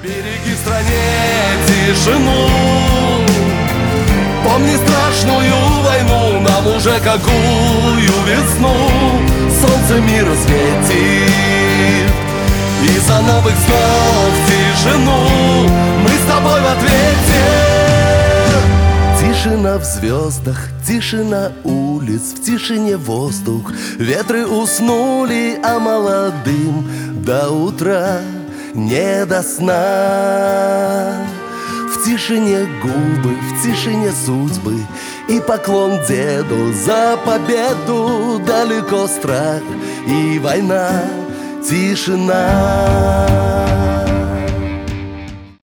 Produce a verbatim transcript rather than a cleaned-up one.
Береги в стране тишину, помни страшную войну, нам уже какую весну солнце мир светит. И за новых снов тишину мы с тобой в ответе. Тишина в звездах, тишина улиц, в тишине воздух. Ветры уснули, а молодым до утра не до сна. В тишине губы, в тишине судьбы и поклон деду за победу. Далеко страх и война, тишина.